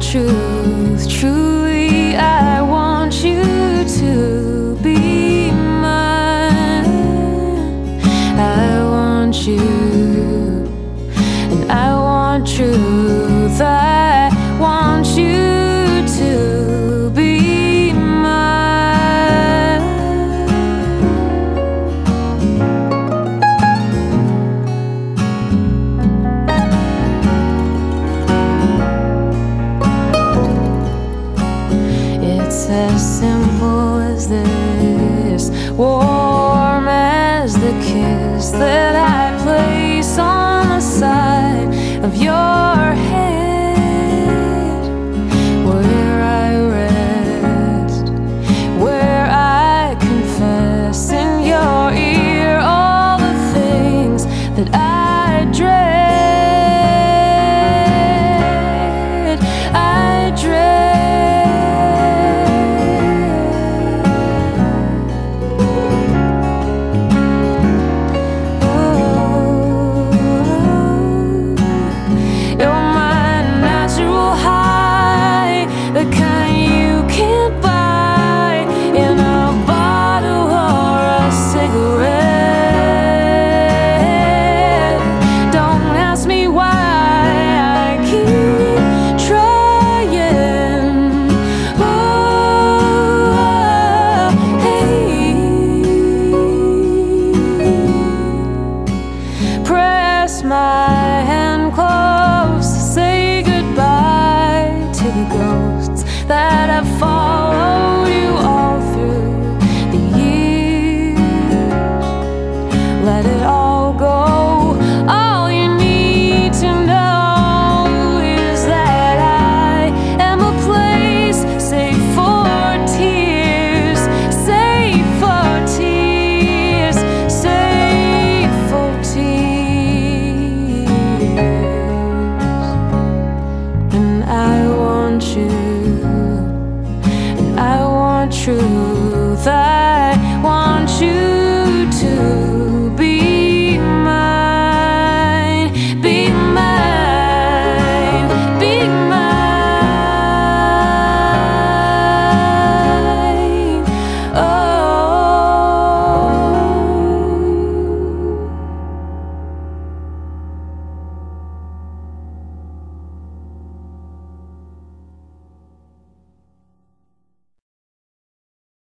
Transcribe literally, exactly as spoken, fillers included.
truth, truly I want you to be mine. I want you, and I want truth. I want you to be mine. It's as simple as this, warm as the kiss that I place on the side of your